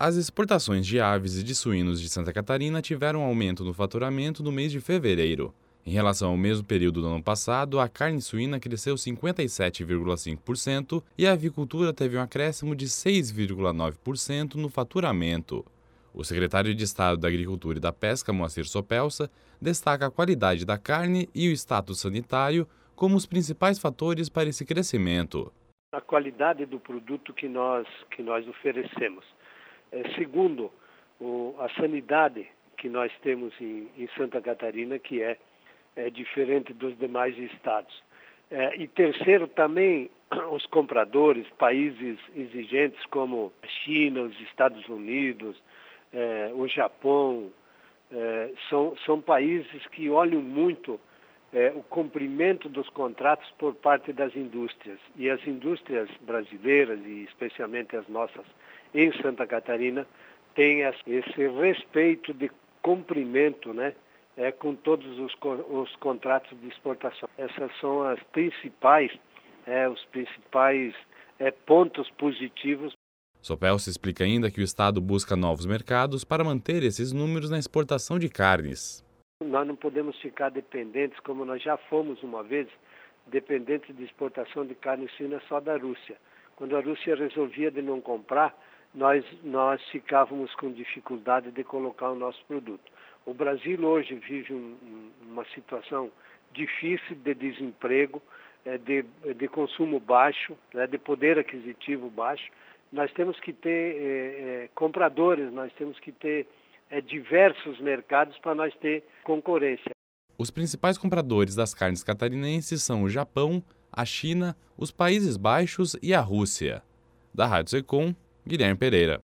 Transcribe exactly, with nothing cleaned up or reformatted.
As exportações de aves e de suínos de Santa Catarina tiveram aumento no faturamento no mês de fevereiro. Em relação ao mesmo período do ano passado, a carne suína cresceu cinquenta e sete vírgula cinco por cento e a avicultura teve um acréscimo de seis vírgula nove por cento no faturamento. O secretário de Estado da Agricultura e da Pesca, Moacir Sopelsa, destaca a qualidade da carne e o status sanitário como os principais fatores para esse crescimento. A qualidade do produto que nós, que nós oferecemos. É, segundo, o, a sanidade que nós temos em, em Santa Catarina, que é, é diferente dos demais estados. É, e terceiro, também os compradores, países exigentes como a China, os Estados Unidos, é, o Japão, é, são, são países que olham muito é, o cumprimento dos contratos por parte das indústrias. E as indústrias brasileiras, e especialmente as nossas em Santa Catarina, têm esse respeito de cumprimento, né, é, com todos os, os contratos de exportação. Essas são as principais, é, os principais é, pontos positivos. Sopelsa explica ainda que o Estado busca novos mercados para manter esses números na exportação de carnes. Nós não podemos ficar dependentes, como nós já fomos uma vez, dependentes de exportação de carne suína só da Rússia. Quando a Rússia resolvia de não comprar, nós, nós ficávamos com dificuldade de colocar o nosso produto. O Brasil hoje vive um, uma situação difícil de desemprego, de, de consumo baixo, né, de poder aquisitivo baixo. Nós temos que ter é, compradores, nós temos que ter é, diversos mercados para nós ter concorrência. Os principais compradores das carnes catarinenses são o Japão, a China, os Países Baixos e a Rússia. Da Rádio Secom, Guilherme Pereira.